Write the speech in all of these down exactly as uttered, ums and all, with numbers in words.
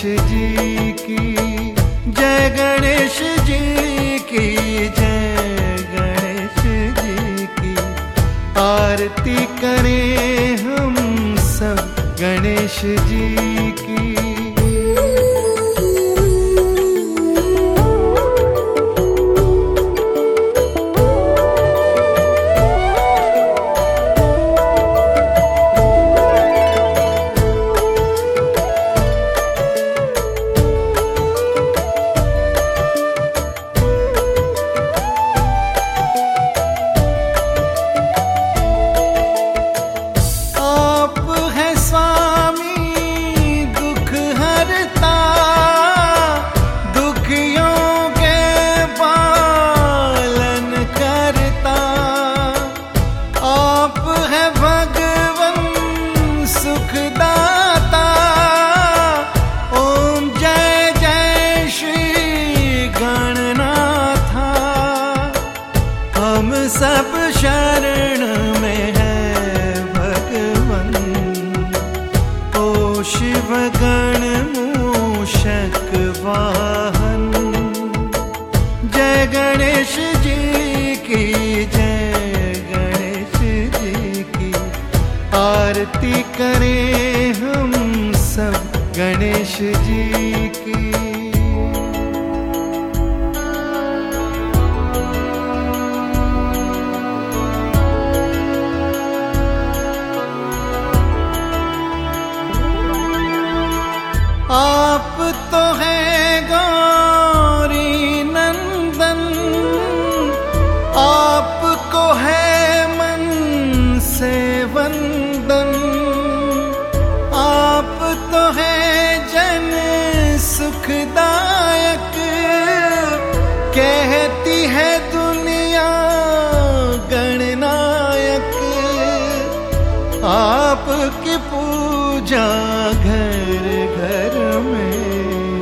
जी की जय, गणेश जी की जय, गणेश जी की आरती करें हम सब गणेश जी की। सब शरण में है भगवन, ओ शिव गण मूषक वाहन। जय गणेश जी की जय, गणेश जी की आरती करें हम सब गणेश जी की। आप तो हैं गौरी नंदन, आपको है मन से वंदन। आप तो हैं जन सुखदायक, कहती है दुनिया गणनायक। आपकी पूजा घर घर में,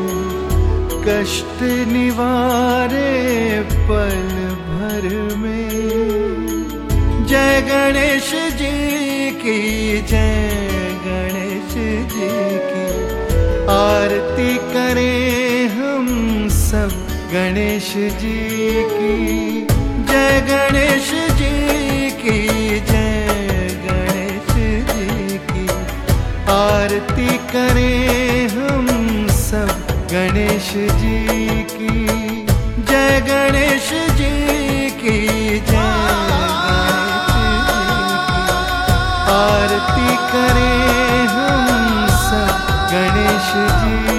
कष्ट निवारे पल भर में। जय गणेश जी की जय, गणेश जी की आरती करें हम सब गणेश जी की। जय गणेश जी की जय, गणेश जी की आरती करें हम सब गणेश जी की। जय गणेश जी की जय, गणेश जी की आरती करें हम सब गणेश जी।